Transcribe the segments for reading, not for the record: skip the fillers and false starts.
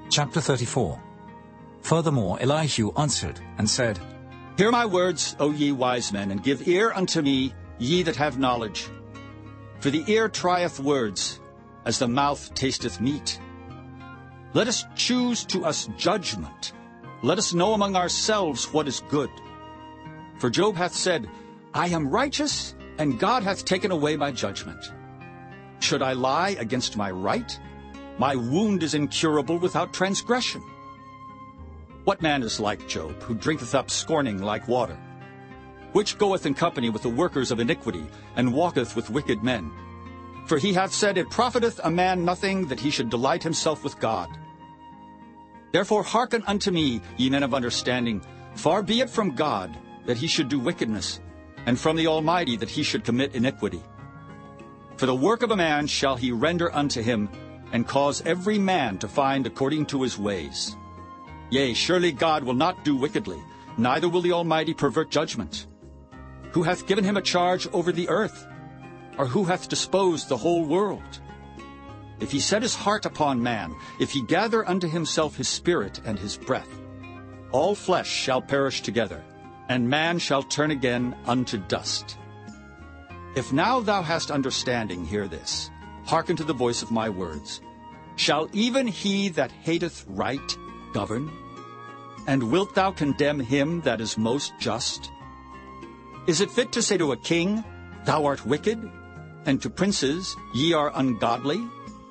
Chapter 34. Furthermore Elihu answered and said, Hear my words, O ye wise men, and give ear unto me, ye that have knowledge. For the ear trieth words, as the mouth tasteth meat. Let us choose to us judgment. Let us know among ourselves what is good. For Job hath said, I am righteous, and God hath taken away my judgment. Should I lie against my right? My wound is incurable without transgression. What man is like Job, who drinketh up scorning like water? Which goeth in company with the workers of iniquity, and walketh with wicked men? For he hath said, It profiteth a man nothing that he should delight himself with God. Therefore hearken unto me, ye men of understanding. Far be it from God that he should do wickedness, and from the Almighty that he should commit iniquity. For the work of a man shall he render unto him, and cause every man to find according to his ways. Yea, surely God will not do wickedly, neither will the Almighty pervert judgment. Who hath given him a charge over the earth? Or who hath disposed the whole world? If he set his heart upon man, if he gather unto himself his spirit and his breath, all flesh shall perish together, and man shall turn again unto dust. If now thou hast understanding, hear this. Hearken to the voice of my words. Shall even he that hateth right govern? And wilt thou condemn him that is most just? Is it fit to say to a king, Thou art wicked, and to princes, Ye are ungodly?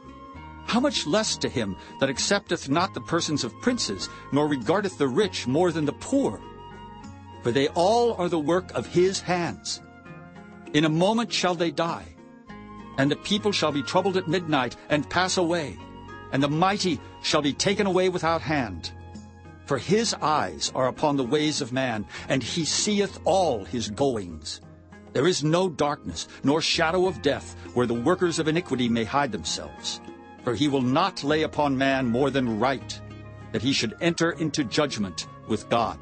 How much less to him that accepteth not the persons of princes, nor regardeth the rich more than the poor? For they all are the work of his hands. In a moment shall they die, and the people shall be troubled at midnight, and pass away, and the mighty shall be taken away without hand. For his eyes are upon the ways of man, and he seeth all his goings. There is no darkness, nor shadow of death, where the workers of iniquity may hide themselves. For he will not lay upon man more than right, that he should enter into judgment with God.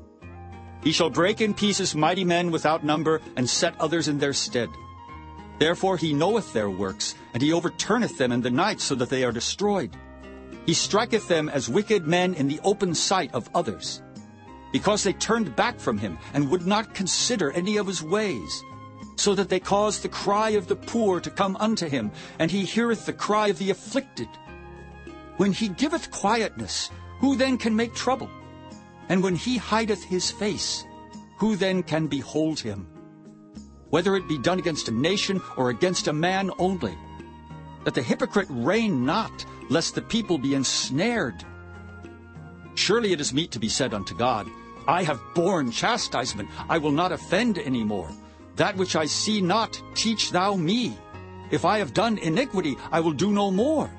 He shall break in pieces mighty men without number, and set others in their stead. Therefore he knoweth their works, and he overturneth them in the night, so that they are destroyed. He striketh them as wicked men in the open sight of others, because they turned back from him, and would not consider any of his ways, so that they caused the cry of the poor to come unto him, and he heareth the cry of the afflicted. When he giveth quietness, who then can make trouble? And when he hideth his face, who then can behold him? Whether it be done against a nation or against a man only, that the hypocrite reign not, lest the people be ensnared. Surely it is meet to be said unto God, I have borne chastisement, I will not offend any more. That which I see not, teach thou me. If I have done iniquity, I will do no more.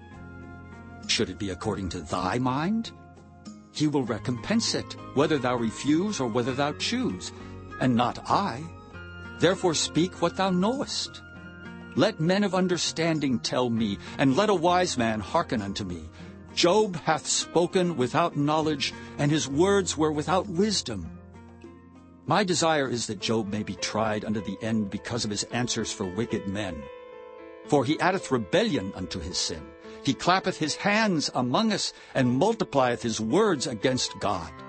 Should it be according to thy mind? He will recompense it, whether thou refuse or whether thou choose, and not I. Therefore speak what thou knowest. Let men of understanding tell me, and let a wise man hearken unto me. Job hath spoken without knowledge, and his words were without wisdom. My desire is that Job may be tried unto the end because of his answers for wicked men. For he addeth rebellion unto his sin. He clappeth his hands among us, and multiplieth his words against God.